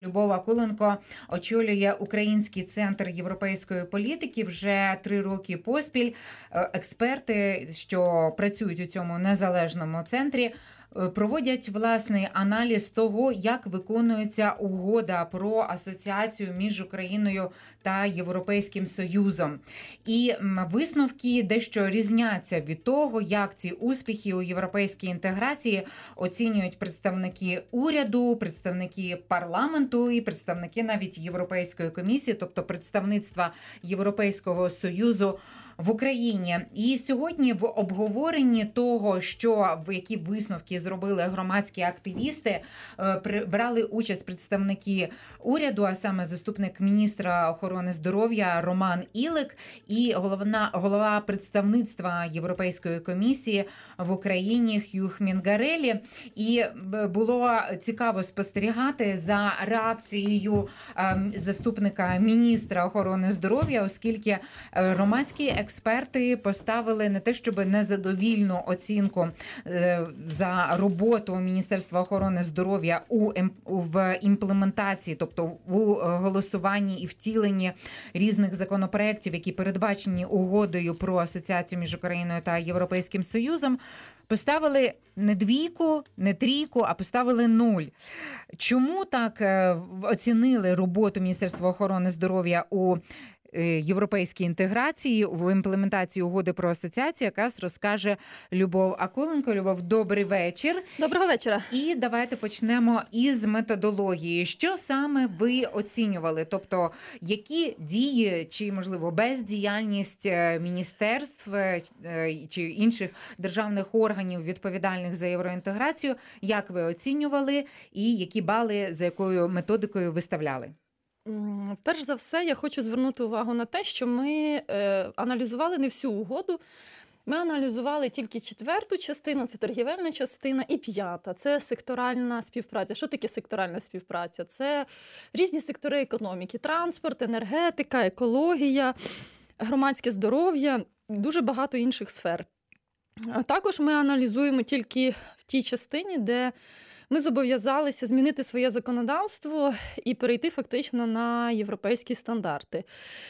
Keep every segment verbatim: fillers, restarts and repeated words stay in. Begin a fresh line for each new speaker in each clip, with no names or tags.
Любов Акуленко очолює Український центр європейської політики вже три роки поспіль. Експерти, що працюють у цьому незалежному центрі, проводять власний аналіз того, як виконується угода про асоціацію між Україною та Європейським Союзом. І висновки дещо різняться від того, як ці успіхи у європейській інтеграції оцінюють представники уряду, представники парламенту і представники навіть Європейської комісії, тобто представництва Європейського Союзу в Україні. І сьогодні в обговоренні того, що в які висновки зробили громадські активісти, брали участь представники уряду, а саме заступник міністра охорони здоров'я Роман Ілик і головна, голова представництва Європейської комісії в Україні Хюг Мінгареллі. І було цікаво спостерігати за реакцією заступника міністра охорони здоров'я, оскільки громадські експерти поставили не те, щоб незадовільну оцінку за роботу Міністерства охорони здоров'я у в імплементації, тобто у голосуванні і втіленні різних законопроєктів, які передбачені угодою про асоціацію між Україною та Європейським Союзом, поставили не двійку, не трійку, а поставили нуль. Чому так оцінили роботу Міністерства охорони здоров'я у європейській інтеграції, в імплементації угоди про асоціацію, якраз розкаже Любов Акуленко. Любов, добрий вечір.
Доброго вечора.
І давайте почнемо із методології. Що саме ви оцінювали? Тобто, які дії, чи, можливо, бездіяльність міністерств чи інших державних органів, відповідальних за євроінтеграцію, як ви оцінювали і які бали, за якою методикою виставляли?
Перш за все, я хочу звернути увагу на те, що ми е, аналізували не всю угоду. Ми аналізували тільки четверту частину, це торгівельна частина, і п'ята – це секторальна співпраця. Що таке секторальна співпраця? Це різні сектори економіки – транспорт, енергетика, екологія, громадське здоров'я, дуже багато інших сфер. А також ми аналізуємо тільки в тій частині, де ми зобов'язалися змінити своє законодавство і перейти фактично на європейські стандарти.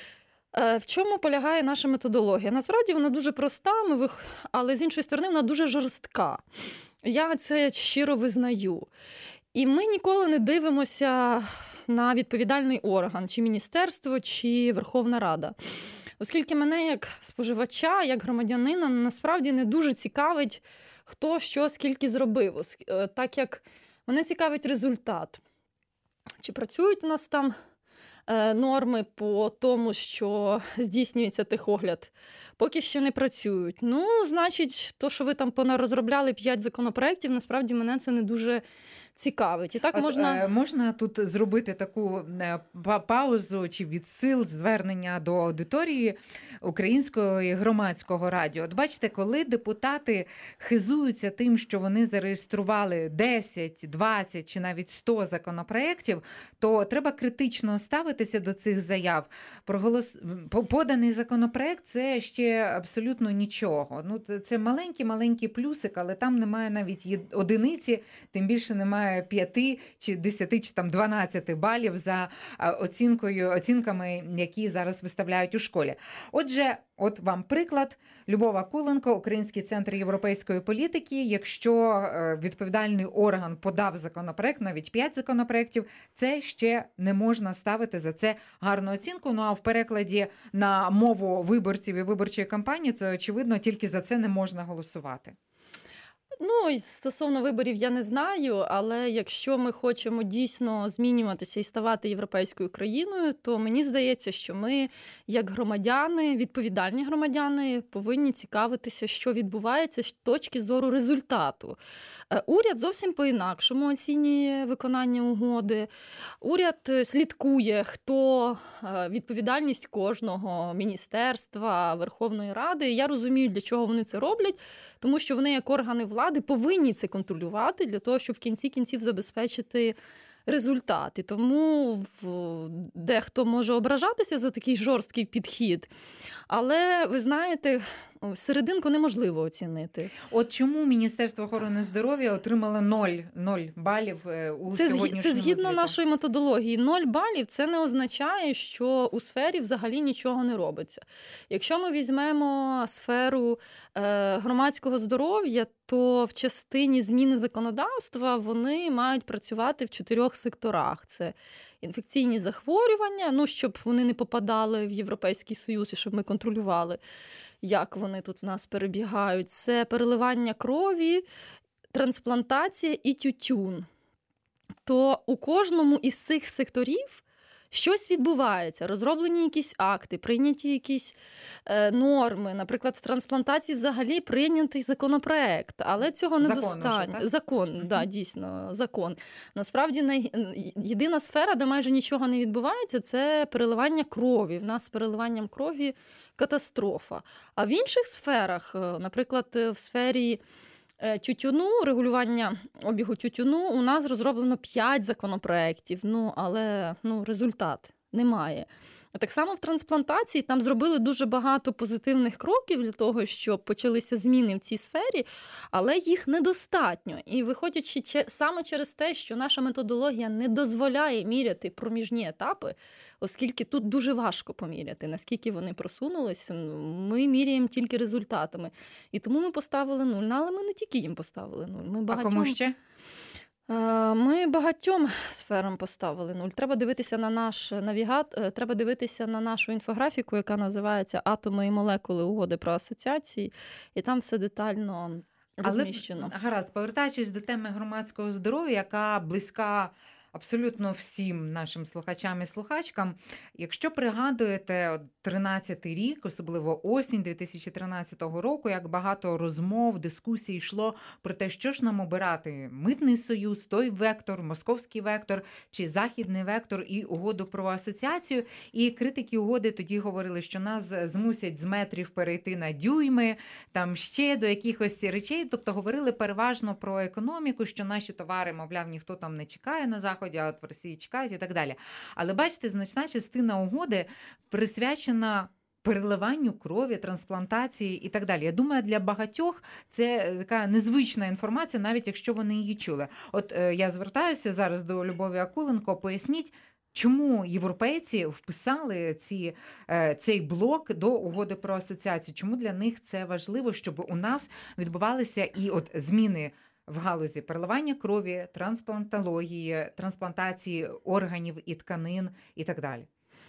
В чому полягає наша методологія? Насправді вона дуже проста, але з іншої сторони вона дуже жорстка. Я це щиро визнаю. І ми ніколи не дивимося на відповідальний орган, чи міністерство, чи Верховна Рада. Оскільки мене як споживача, як громадянина, насправді не дуже цікавить, хто що, скільки зробив. Так як мене цікавить результат. Чи працюють у нас там норми по тому, що здійснюється техогляд? Поки ще не працюють. Ну, значить, то, що ви там понарозробляли п'ять законопроєктів, насправді мене це не дуже цікавить. І так
От,
можна...
Можна тут зробити таку паузу чи відсил звернення до аудиторії Українського і громадського радіо. От бачите, коли депутати хизуються тим, що вони зареєстрували десять, двадцять чи навіть сто законопроєктів, то треба критично ставитися до цих заяв. Проголос... Поданий законопроєкт – це ще абсолютно нічого. Ну, це маленький-маленький плюсик, але там немає навіть одиниці, тим більше немає п'яти чи десяти чи там дванадцяти балів за оцінкою, оцінками, які зараз виставляють у школі. Отже, от вам приклад. Любов Акуленко, Український центр європейської політики. Якщо відповідальний орган подав законопроект, навіть п'ять законопроєктів, це ще не можна ставити за це гарну оцінку. Ну а в перекладі на мову виборців і виборчої кампанії, це, очевидно, тільки за це не можна голосувати.
Ну, стосовно виборів я не знаю, але якщо ми хочемо дійсно змінюватися і ставати європейською країною, то мені здається, що ми, як громадяни, відповідальні громадяни, повинні цікавитися, що відбувається з точки зору результату. Уряд зовсім по-інакшому оцінює виконання угоди. Уряд слідкує, хто відповідальність кожного міністерства, Верховної Ради. Я розумію, для чого вони це роблять, тому що вони, як органи влади, повинні це контролювати для того, щоб в кінці кінців забезпечити результати. Тому дехто може ображатися за такий жорсткий підхід. Але, ви знаєте, серединку неможливо оцінити.
От чому Міністерство охорони здоров'я отримало ноль, ноль балів у
це,
сьогоднішньому
Це згідно
звіту?
нашої методології. Ноль балів – це не означає, що у сфері взагалі нічого не робиться. Якщо ми візьмемо сферу е, громадського здоров'я, то в частині зміни законодавства вони мають працювати в чотирьох секторах. Це інфекційні захворювання, ну, щоб вони не попадали в Європейський Союз і щоб ми контролювали, як вони тут в нас перебігають. Це переливання крові, трансплантація і тютюн. То у кожному із цих секторів щось відбувається, розроблені якісь акти, прийняті якісь е, норми. Наприклад, в трансплантації взагалі прийнятий законопроект, але цього недостатньо. Закон, mm-hmm. да, дійсно, закон. Насправді, най... єдина сфера, де майже нічого не відбувається, це переливання крові. В нас з переливанням крові катастрофа. А в інших сферах, наприклад, в сфері тютюну, регулювання обігу тютюну, у нас розроблено п'ять законопроєктів, ну, але ну, результат немає. Так само в трансплантації там зробили дуже багато позитивних кроків для того, щоб почалися зміни в цій сфері, але їх недостатньо. І виходячи саме через те, що наша методологія не дозволяє міряти проміжні етапи, оскільки тут дуже важко поміряти, наскільки вони просунулись, ми міряємо тільки результатами. І тому ми поставили нуль. Ну, але ми не тільки їм поставили нуль. Ми багатьом...
А кому ще?
Ми багатьом сферам поставили нуль. Треба дивитися на наш навігат, треба дивитися на нашу інфографіку, яка називається «Атоми і молекули угоди про асоціації», і там все детально розміщено.
Але, гаразд, повертаючись до теми громадського здоров'я, яка близька абсолютно всім нашим слухачам і слухачкам. Якщо пригадуєте тринадцятий рік, особливо осінь дві тисячі тринадцятого року, як багато розмов, дискусій йшло про те, що ж нам обирати: митний союз, той вектор, московський вектор чи західний вектор і угоду про асоціацію. І критики угоди тоді говорили, що нас змусять з метрів перейти на дюйми, там ще до якихось речей. Тобто говорили переважно про економіку, що наші товари, мовляв, ніхто там не чекає на Заході, а от в Росії чекають і так далі. Але бачите, значна частина угоди присвячена переливанню крові, трансплантації і так далі. Я думаю, для багатьох це така незвична інформація, навіть якщо вони її чули. От е, я звертаюся зараз до Любові Акуленко, поясніть, чому європейці вписали ці, е, цей блок до угоди про асоціацію? Чому для них це важливо, щоб у нас відбувалися і от зміни в галузі переливання крові, трансплантології, трансплантації органів і тканин і так далі?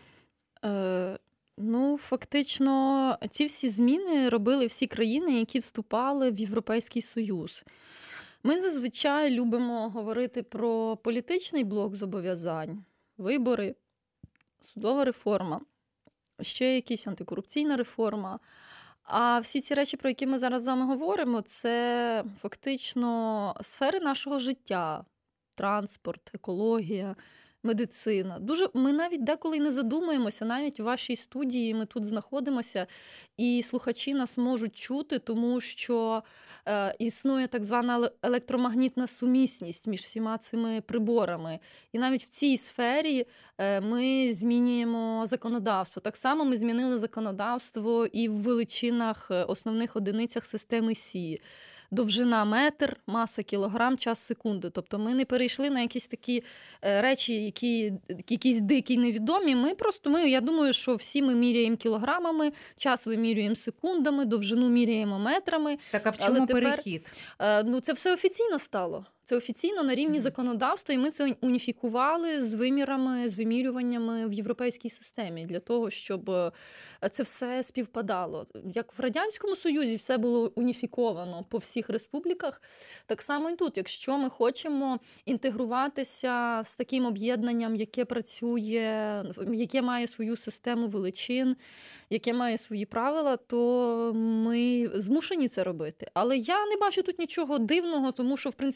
Е, ну, фактично, ці всі зміни робили всі країни, які вступали в Європейський Союз. Ми зазвичай любимо говорити про політичний блок зобов'язань, вибори, судова реформа, ще якась антикорупційна реформа. А всі ці речі, про які ми зараз з вами говоримо, це фактично сфери нашого життя. Транспорт, екологія, медицина. Дуже, ми навіть деколи не задумуємося, навіть у вашій студії ми тут знаходимося, і слухачі нас можуть чути, тому що е, існує так звана електромагнітна сумісність між всіма цими приборами. І навіть в цій сфері е, ми змінюємо законодавство. Так само ми змінили законодавство і в величинах, основних одиницях системи Сі. Довжина метр, маса кілограм, час секунди. Тобто ми не перейшли на якісь такі речі, які якісь дикі, невідомі. Ми просто, ми, я думаю, що всі ми міряємо кілограмами, час вимірюємо секундами, довжину міряємо метрами.
Так, а в чому
тепер,
перехід?
Ну, це все офіційно стало. Це офіційно на рівні mm-hmm. законодавства, і ми це уніфікували з вимірами, з вимірюваннями в європейській системі, для того, щоб це все співпадало. Як в Радянському Союзі все було уніфіковано по всіх республіках, так само і тут. Якщо ми хочемо інтегруватися з таким об'єднанням, яке працює, яке має свою систему величин, яке має свої правила, то ми змушені це робити. Але я не бачу тут нічого дивного, тому що, в принципі, це все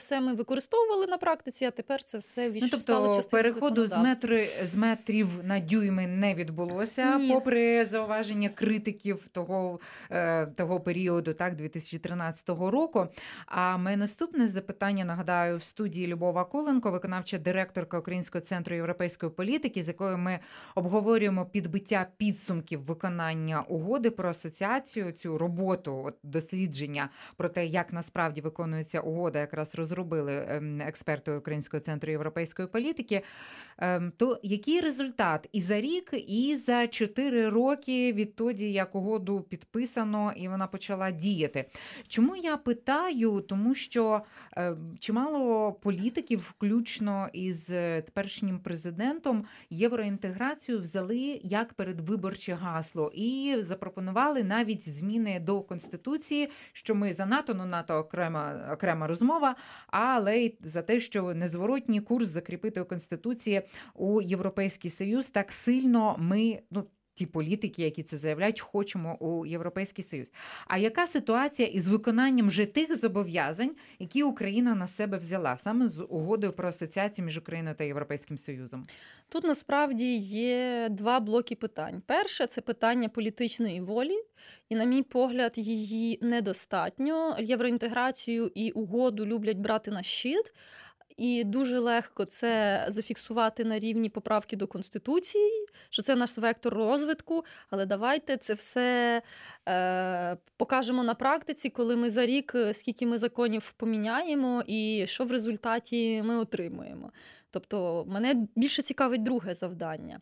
все ми використовували на практиці, а тепер це все віч...
Ну,
стало
тобто
частиною
переходу з,
законодавства.
метри, з метрів на дюйми не відбулося,
Ні.
попри зауваження критиків того, е, того періоду, так, дві тисячі тринадцятого року. А моє наступне запитання, нагадаю, в студії Любов Акуленко, виконавча директорка Українського центру європейської політики, з якою ми обговорюємо підбиття підсумків виконання угоди про асоціацію, цю роботу, от, дослідження про те, як насправді виконується угода, якраз розробили ем, експерти Українського центру європейської політики. Ем, то який результат і за рік, і за чотири роки відтоді, як угоду підписано і вона почала діяти? Чому я питаю? Тому що е, чимало політиків, включно із теперішнім президентом, євроінтеграцію взяли як передвиборче гасло і запропонували навіть зміни до Конституції, що ми за НАТО, ну НАТО окрема, окрема розмова, але й за те, що незворотній курс закріпити у Конституції у Європейський Союз. Так сильно ми, ну, ті політики, які це заявляють, хочемо у Європейський Союз. А яка ситуація із виконанням вже тих зобов'язань, які Україна на себе взяла, саме з угодою про асоціацію між Україною та Європейським Союзом?
Тут насправді є два блоки питань. Перше – це питання політичної волі, і, на мій погляд, її недостатньо. Євроінтеграцію і угоду люблять брати на щит, і дуже легко це зафіксувати на рівні поправки до Конституції, що це наш вектор розвитку, але давайте це все е, покажемо на практиці, коли ми за рік, скільки ми законів поміняємо і що в результаті ми отримуємо. Тобто мене більше цікавить друге завдання.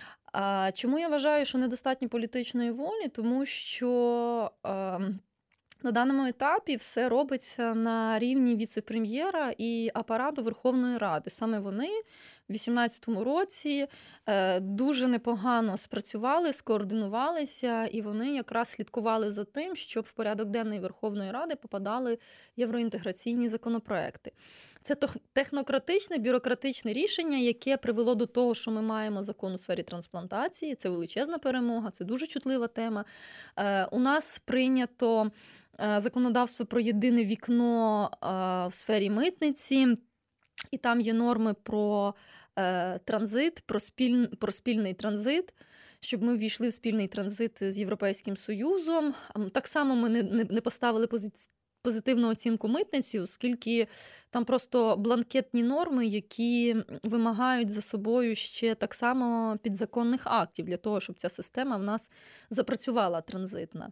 А чому я вважаю, що недостатньо політичної волі? Тому що е, на даному етапі все робиться на рівні віце-прем'єра і апарату Верховної Ради. Саме вони в дві тисячі вісімнадцятому році дуже непогано спрацювали, скоординувалися, і вони якраз слідкували за тим, щоб в порядок денний Верховної Ради попадали євроінтеграційні законопроекти. Це технократичне, бюрократичне рішення, яке привело до того, що ми маємо закон у сфері трансплантації. Це величезна перемога, це дуже чутлива тема. У нас прийнято законодавство про єдине вікно в сфері митниці, і там є норми про е, транзит, про, спіль, про спільний транзит, щоб ми ввійшли в спільний транзит з Європейським Союзом. Так само ми не, не, не поставили пози, позитивну оцінку митниці, оскільки там просто бланкетні норми, які вимагають за собою ще так само підзаконних актів для того, щоб ця система в нас запрацювала транзитна.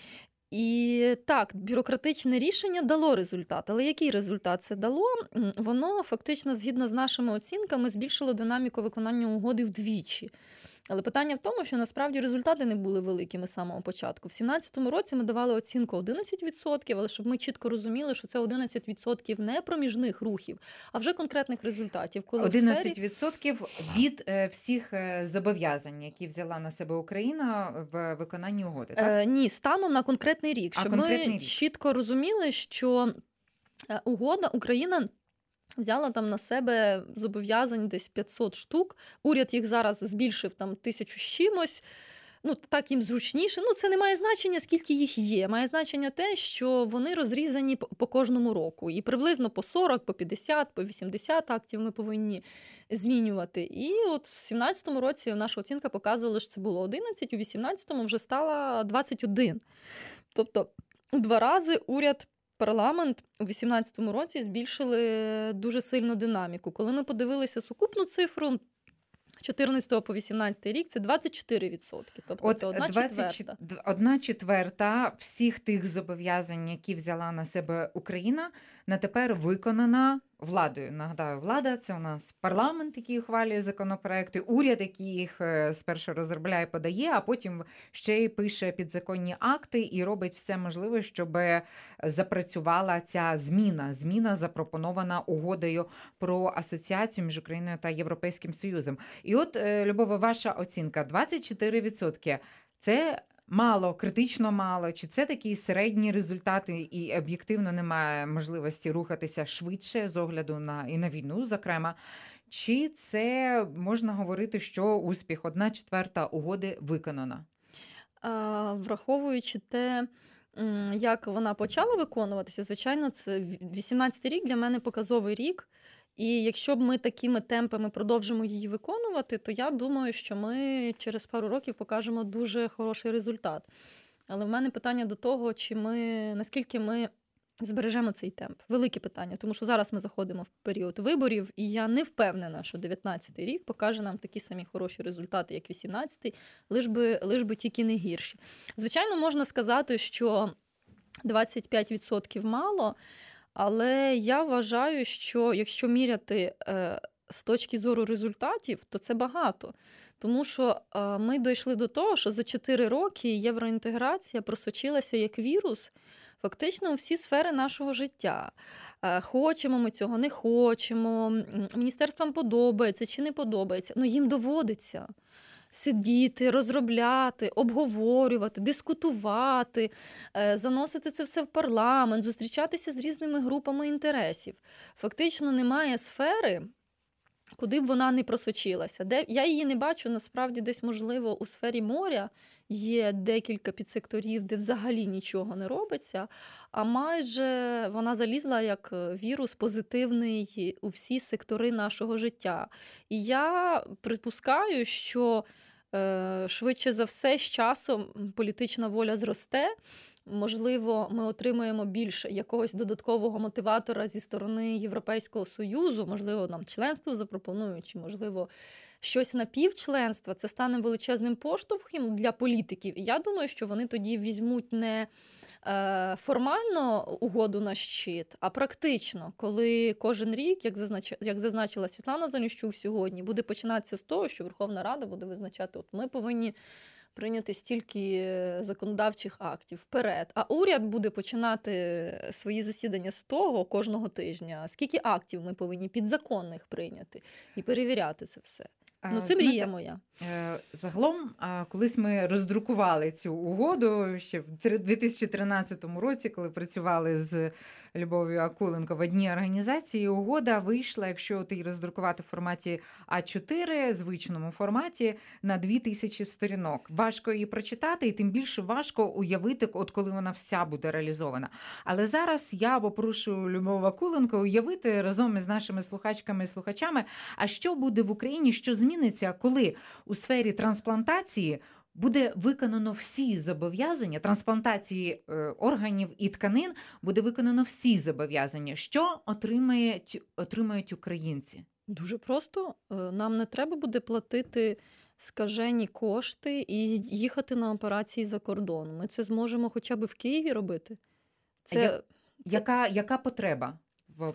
І так, бюрократичне рішення дало результат. Але який результат це дало? Воно фактично, згідно з нашими оцінками, збільшило динаміку виконання угоди вдвічі. Але питання в тому, що насправді результати не були великими з самого початку. В дві тисячі сімнадцятому році ми давали оцінку одинадцять відсотків, але щоб ми чітко розуміли, що це одинадцять відсотків не проміжних рухів, а вже конкретних результатів. Коли
одинадцять відсотків від е, всіх е, зобов'язань, які взяла на себе Україна в виконанні угоди, так?
Е, ні, станом на конкретний рік.
А,
щоб
конкретний
ми
рік.
чітко розуміли, що угода, Україна взяла там на себе зобов'язань десь п'ятсот штук. Уряд їх зараз збільшив там тисячу з чимось. Ну, так їм зручніше. Ну, це не має значення, скільки їх є. Має значення те, що вони розрізані по кожному року. І приблизно по сорок, по п'ятдесят, по вісімдесят актів ми повинні змінювати. І от в сімнадцятому році наша оцінка показувала, що це було одинадцять, у вісімнадцятому вже стало двадцять один. Тобто у два рази уряд, парламент у вісімнадцятому році збільшили дуже сильну динаміку. Коли ми подивилися сукупну цифру, чотирнадцятого по вісімнадцятий рік, це двадцять чотири відсотки. Тобто
От
це одна
двадцять
четверта.
Одна четверта всіх тих зобов'язань, які взяла на себе Україна, на тепер виконана владою. Нагадаю, влада – це у нас парламент, який ухвалює законопроекти, уряд, який їх спершу розробляє, подає, а потім ще й пише підзаконні акти і робить все можливе, щоб запрацювала ця зміна. Зміна, запропонована угодою про асоціацію між Україною та Європейським Союзом. І от, Любова, ваша оцінка – двадцять чотири відсотки. Це мало, критично мало? Чи це такі середні результати і об'єктивно немає можливості рухатися швидше з огляду на і на війну, зокрема? Чи це можна говорити, що успіх, одна четверта угоди виконана?
А, враховуючи те, М, Як вона почала виконуватися, звичайно, це ві- вісімнадцятий рік для мене показовий рік. І якщо б ми такими темпами продовжимо її виконувати, то я думаю, що ми через пару років покажемо дуже хороший результат. Але в мене питання до того, чи ми наскільки ми збережемо цей темп. Велике питання, тому що зараз ми заходимо в період виборів, і я не впевнена, що дев'ятнадцятий рік покаже нам такі самі хороші результати, як вісімнадцятий, лиш би, лиш би тільки не гірші. Звичайно, можна сказати, що двадцять п'ять відсотків мало, але я вважаю, що якщо міряти е, з точки зору результатів, то це багато. Тому що е, ми дійшли до того, що за чотири роки євроінтеграція просочилася як вірус фактично у всі сфери нашого життя. Е, Хочемо ми цього, не хочемо, м, міністерствам подобається чи не подобається, ну їм доводиться сидіти, розробляти, обговорювати, дискутувати, е, заносити це все в парламент, зустрічатися з різними групами інтересів. Фактично немає сфери, куди б вона не просочилася. Де я її не бачу, насправді, десь, можливо, у сфері моря є декілька підсекторів, де взагалі нічого не робиться, а майже вона залізла як вірус позитивний у всі сектори нашого життя. І я припускаю, що е, швидше за все з часом політична воля зросте. Можливо, ми отримаємо більше якогось додаткового мотиватора зі сторони Європейського Союзу, можливо, нам членство запропонують, чи, можливо, щось на півчленства. Це стане величезним поштовхом для політиків. І я думаю, що вони тоді візьмуть не е, формально угоду на щит, а практично, коли кожен рік, як, зазнач... як зазначила Світлана Заліщук сьогодні, буде починатися з того, що Верховна Рада буде визначати, от ми повинні прийняти стільки законодавчих актів вперед. А уряд буде починати свої засідання з того кожного тижня, скільки актів ми повинні підзаконних прийняти і перевіряти це все. Ну, це мрія моя.
Загалом, колись ми роздрукували цю угоду ще в дві тисячі тринадцятому році, коли працювали з Любов'ю Акуленко в одній організації, угода вийшла, якщо ти її роздрукувати в форматі а чотири, звичному форматі, на дві тисячі сторінок. Важко її прочитати, і тим більше важко уявити, от коли вона вся буде реалізована. Але зараз я попрошу Любов Акуленко уявити разом із нашими слухачками і слухачами, а що буде в Україні, що зміниться, коли у сфері трансплантації буде виконано всі зобов'язання, трансплантації е, органів і тканин буде виконано всі зобов'язання. Що отримають, отримають українці?
Дуже просто. Нам не треба буде платити скажені кошти і їхати на операції за кордон. Ми це зможемо хоча б в Києві робити. Це,
Я,
це...
Яка, яка потреба в,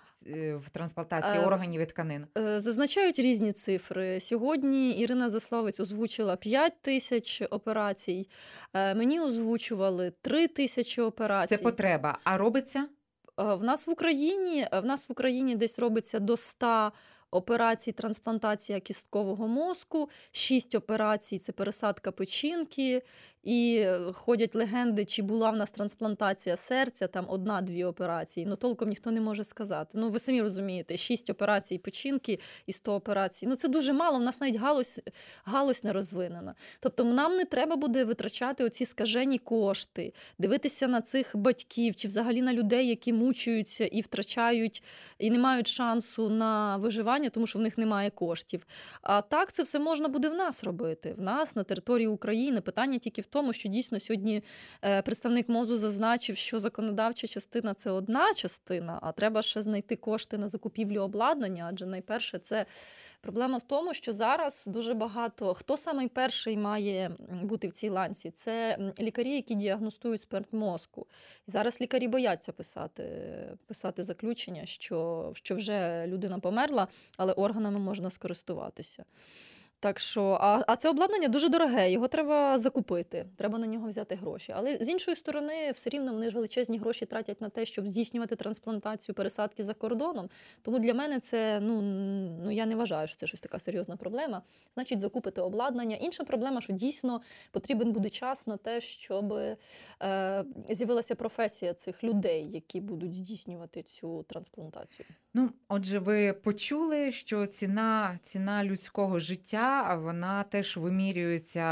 в трансплантації
Е,
органів і тканин?
Зазначають різні цифри. Сьогодні Ірина Заславець озвучила п'ять тисяч операцій. Мені озвучували три тисячі операцій.
Це потреба. А робиться?
В нас в Україні, в нас в Україні десь робиться до ста операцій трансплантація кісткового мозку, шість операцій – це пересадка печінки, і ходять легенди, чи була в нас трансплантація серця, там одна-дві операції, ну толком ніхто не може сказати. Ну ви самі розумієте, шість операцій печінки і сто операцій, ну це дуже мало, в нас навіть галузь, галузь не розвинена. Тобто нам не треба буде витрачати оці скажені кошти, дивитися на цих батьків, чи взагалі на людей, які мучуються і втрачають, і не мають шансу на виживання, тому що в них немає коштів. А так це все можна буде в нас робити, в нас, на території України. Питання тільки в тому, що дійсно сьогодні представник МОЗу зазначив, що законодавча частина – це одна частина, а треба ще знайти кошти на закупівлю обладнання, адже найперше це проблема в тому, що зараз дуже багато, хто самий перший має бути в цій ланці, це лікарі, які діагностують смерть мозку. І зараз лікарі бояться писати, писати заключення, що, що вже людина померла, але органами можна скористуватися. Так що, а, а це обладнання дуже дороге, його треба закупити, треба на нього взяти гроші. Але з іншої сторони, все рівно вони ж величезні гроші тратять на те, щоб здійснювати трансплантацію, пересадки за кордоном. Тому для мене це, ну, ну я не вважаю, що це щось така серйозна проблема. Значить, закупити обладнання. Інша проблема, що дійсно потрібен буде час на те, щоб е, з'явилася професія цих людей, які будуть здійснювати цю трансплантацію.
Ну, отже, ви почули, що ціна, ціна людського життя, вона теж вимірюється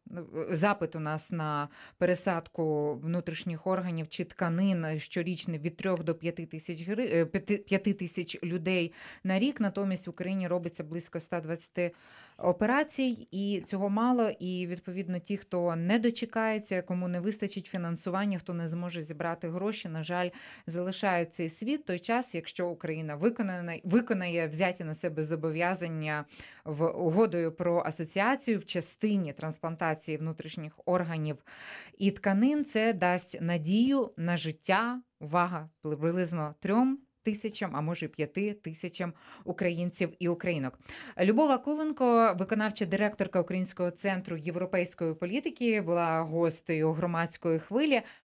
запит у нас на пересадку внутрішніх органів чи тканин щорічно від трьох до п'яти тисяч гри... п'яти тисяч людей на рік. Натомість в Україні робиться близько ста двадцяти операцій, і цього мало. І відповідно ті, хто не дочекається, кому не вистачить фінансування, хто не зможе зібрати гроші, на жаль, залишають цей світ. Той час, якщо Україна виконає, виконає взяті на себе зобов'язання в угодою про асоціацію в частині трансплантації внутрішніх органів і тканин, це дасть надію на життя, увага, приблизно трьом тисячам, а може п'яти тисячам українців і українок. Любов Акуленко, виконавча директорка Українського центру європейської політики, була гостею громадської хвилі.